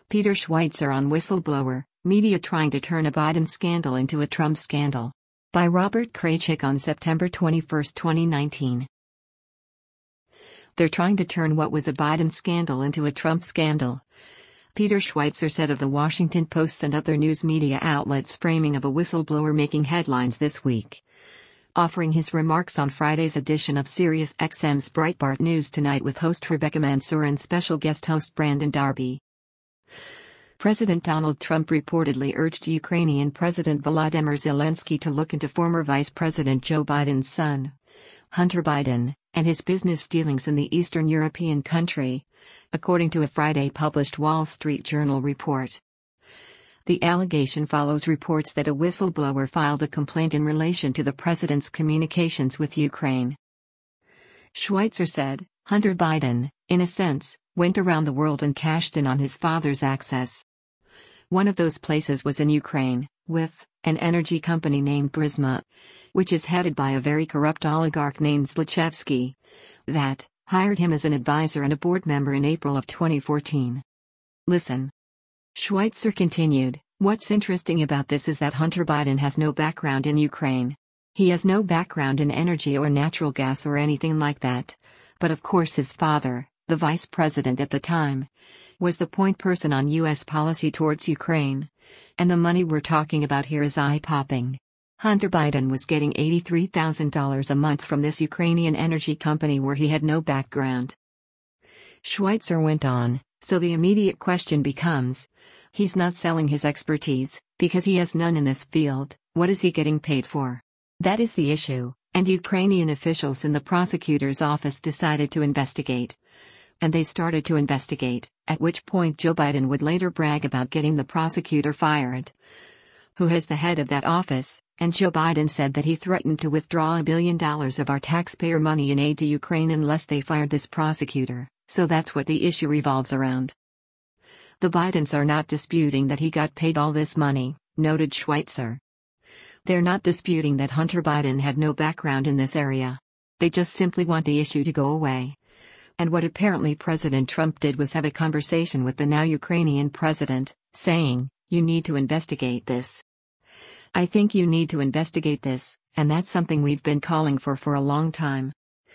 Peter Schweitzer on whistleblower, media trying to turn a Biden scandal into a Trump scandal. By Robert Kraychik on September 21, 2019. They're trying to turn what was a Biden scandal into a Trump scandal. Peter Schweitzer said of the Washington Post and other news media outlets' framing of a whistleblower making headlines this week. Offering his remarks on Friday's edition of SiriusXM's Breitbart News Tonight with host Rebecca Mansour and special guest host Brandon Darby. President Donald Trump reportedly urged Ukrainian President Volodymyr Zelensky to look into former Vice President Joe Biden's son, Hunter Biden, and his business dealings in the Eastern European country, according to a Friday published Wall Street Journal report. The allegation follows reports that a whistleblower filed a complaint in relation to the president's communications with Ukraine. Schweitzer said, Hunter Biden, in a sense, went around the world and cashed in on his father's access. One of those places was in Ukraine, with an energy company named Burisma, which is headed by a very corrupt oligarch named Zlochevsky, that hired him as an advisor and a board member in April of 2014. Listen. Schweitzer continued, what's interesting about this is that Hunter Biden has no background in Ukraine. He has no background in energy or natural gas or anything like that. But of course his father, the vice president at the time, was the point person on U.S. policy towards Ukraine. And the money we're talking about here is eye-popping. Hunter Biden was getting $83,000 a month from this Ukrainian energy company where he had no background. Schweitzer went on, so the immediate question becomes, he's not selling his expertise, because he has none in this field, what is he getting paid for? That is the issue, and Ukrainian officials in the prosecutor's office decided to investigate. And they started to investigate, at which point Joe Biden would later brag about getting the prosecutor fired. Who has the head of that office? And Joe Biden said that he threatened to withdraw $1 billion of our taxpayer money in aid to Ukraine unless they fired this prosecutor, so that's what the issue revolves around. The Bidens are not disputing that he got paid all this money, noted Schweitzer. They're not disputing that Hunter Biden had no background in this area. They just simply want the issue to go away. And what apparently President Trump did was have a conversation with the now Ukrainian president, saying, you need to investigate this. I think you need to investigate this, and that's something we've been calling for a long time.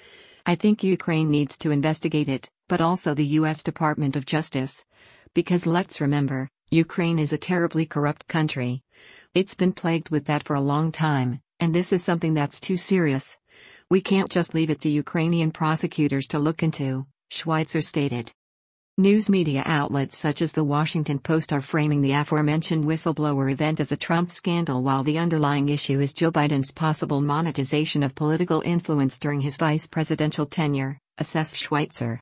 I think Ukraine needs to investigate it, but also the U.S. Department of Justice. Because let's remember, Ukraine is a terribly corrupt country. It's been plagued with that for a long time, and this is something that's too serious. We can't just leave it to Ukrainian prosecutors to look into, Schweitzer stated. News media outlets such as The Washington Post are framing the aforementioned whistleblower event as a Trump scandal while the underlying issue is Joe Biden's possible monetization of political influence during his vice presidential tenure, assessed Schweitzer.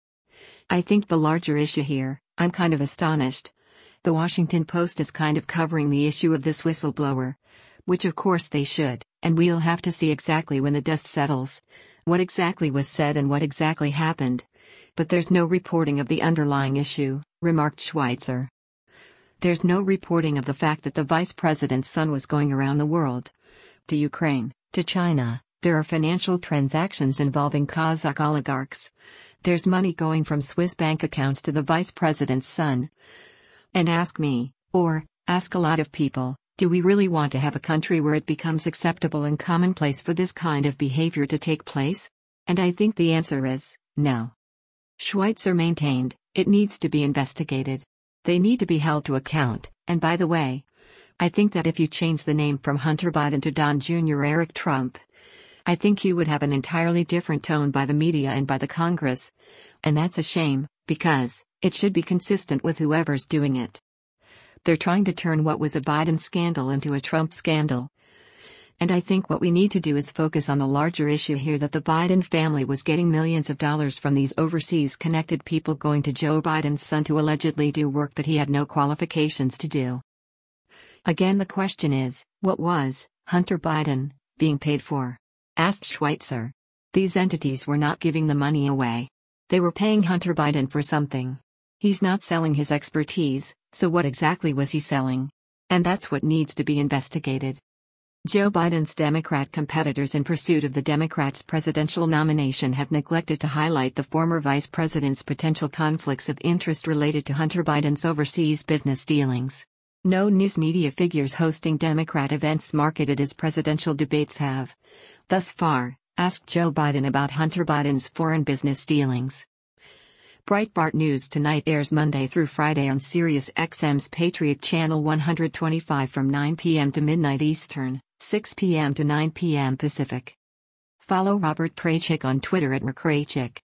I think the larger issue here, I'm kind of astonished. The Washington Post is kind of covering the issue of this whistleblower. Which of course they should, and we'll have to see exactly when the dust settles, what exactly was said and what exactly happened. But there's no reporting of the underlying issue, remarked Schweitzer. There's no reporting of the fact that the vice president's son was going around the world. To Ukraine, to China, there are financial transactions involving Kazakh oligarchs. There's money going from Swiss bank accounts to the vice president's son. And ask me, or ask a lot of people, do we really want to have a country where it becomes acceptable and commonplace for this kind of behavior to take place? And I think the answer is, no. Schweitzer maintained, it needs to be investigated. They need to be held to account, and by the way, I think that if you change the name from Hunter Biden to Don Jr. Eric Trump, I think you would have an entirely different tone by the media and by the Congress. And that's a shame, because it should be consistent with whoever's doing it. They're trying to turn what was a Biden scandal into a Trump scandal. And I think what we need to do is focus on the larger issue here that the Biden family was getting millions of dollars from these overseas connected people going to Joe Biden's son to allegedly do work that he had no qualifications to do. Again, the question is, what was Hunter Biden being paid for? Asked Schweitzer. These entities were not giving the money away. They were paying Hunter Biden for something. He's not selling his expertise, so what exactly was he selling? And that's what needs to be investigated. Joe Biden's Democrat competitors in pursuit of the Democrats' presidential nomination have neglected to highlight the former vice president's potential conflicts of interest related to Hunter Biden's overseas business dealings. No news media figures hosting Democrat events marketed as presidential debates have, thus far, asked Joe Biden about Hunter Biden's foreign business dealings. Breitbart News Tonight airs Monday through Friday on Sirius XM's Patriot Channel 125 from 9 p.m. to midnight Eastern, 6 p.m. to 9 p.m. Pacific. Follow Robert Kraychik on Twitter @RKraychik.